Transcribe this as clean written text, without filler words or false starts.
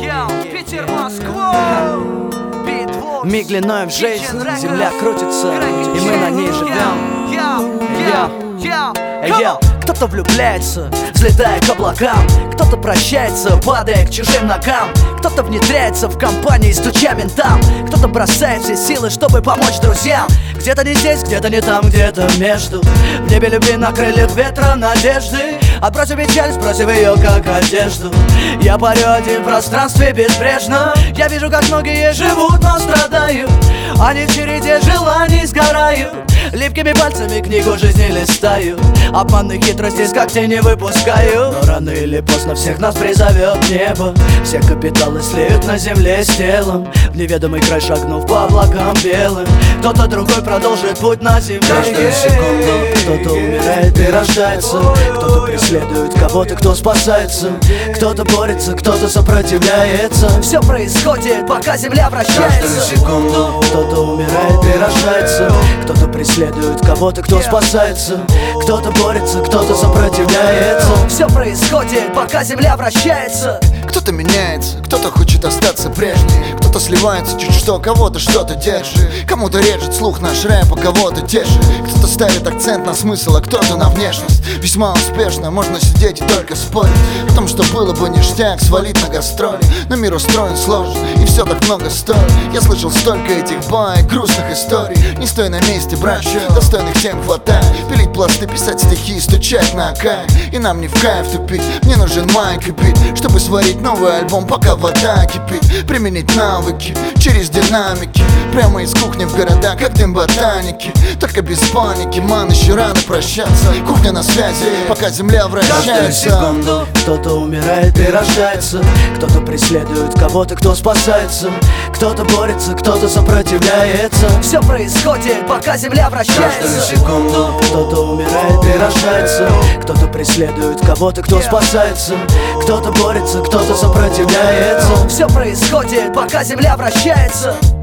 Питер, Москва. Миг длиной в жизнь, земля крутится, и мы на ней живем. Кто-то влюбляется, взлетая к облакам, кто-то прощается, падая к чужим ногам, кто-то внедряется в компании, стуча ментам, кто-то бросает все силы, чтобы помочь друзьям. Где-то не здесь, где-то не там, где-то между. В небе любви на крыльях ветра надежды. Отбросив печаль, сбросив ее как одежду. Я парю один в пространстве безбрежно. Я вижу, как многие живут, но страдают. Они в череде желаний сгорают. Липкими пальцами книгу жизни листаю. Обманных хитростей с когтей не выпускаю. Но рано или поздно всех нас призовет небо. Все капиталы слеют на земле с телом. В неведомый край шагнув по облакам белым. Кто-то другой продолжит путь на земле. Каждую секунду кто-то умирает и рождается. Кто-то преследует кого-то, кто спасается. Кто-то борется, кто-то сопротивляется. Все происходит, пока земля вращается. Каждую секунду кто-то умирает и рождается. Кто-то преследует кого-то, кто спасается. Кто-то борется, кто-то сопротивляется. Все происходит, пока земля вращается. Кто-то меняется, кто-то хочет остаться прежним. Кто-то сливается чуть что, кого-то что-то держит. Кому-то режет слух наш рэп, а кого-то тешит. Кто-то ставит акцент на смысл, а кто-то на внешность. Весьма успешно можно сидеть и только спорить о том, что было бы ништяк свалить на гастроли. Но мир устроен сложно, и все так много стоит. Я слышал столько этих баек, грустных историй. Не стой на месте, брат, достойных тем хватает. Пилить пласты, писать стихи, стучать на аккаях. И нам не в кайф тупить, мне нужен майк и бит, чтобы сварить новый альбом, пока вода кипит. Применить навыки через динамики, прямо из кухни в города, как дым ботаники. Только без паники, ман, еще рано прощаться. Кухня на связи, пока земля вращается. Кто-то умирает и рождается. Кто-то преследует кого-то, кто спасается. Кто-то борется, кто-то сопротивляется. Все происходит, пока земля вращается. Кто-то умирает и рождается. Кто-то преследует кого-то, кто спасается. Кто-то борется, кто-то сопротивляется. Все происходит, пока земля вращается.